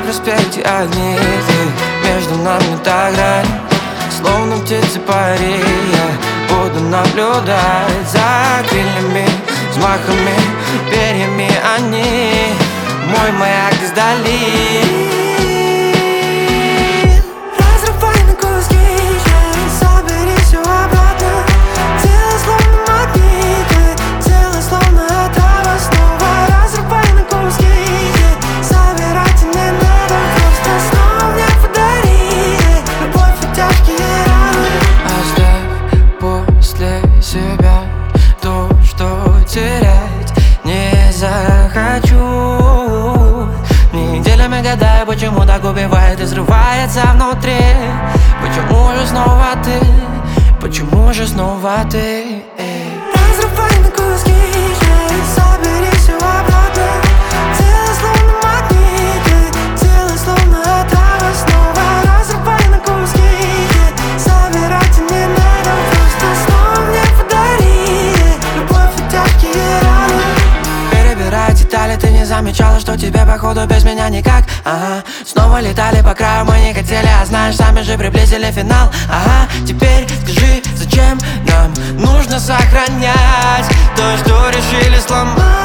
проспекте огни, ты между нами та грань. Словно птицы пари, я буду наблюдать за крыльями, взмахами, перьями они мой маяк издали. Разрывай на куски, собери все обратно. Тело словно магнит, тело словно трава снова. Разрывай на куски, собирать не надо. Просто снова мне подари любовь и тяжкие раны. Оставь после себя то, что терять не захочу. Неделями гадаю, почему так убивает и взрывается внутри. Почему же снова ты? Почему же снова ты? Разрывай на куски, собери все обратно. Тело словно магнит, тело словно трава снова. Разрывай на куски, собирать не надо. Просто снова мне подари любовь и тяжкие раны. Перебирая детали, ты не замечала, что тебе походу без меня никак. Ага, снова летали по краю, мы не хотели, а знаешь, сами же приблизили финал. Ага, теперь скажи, зачем нам нужно сохранять то, что решили сломать.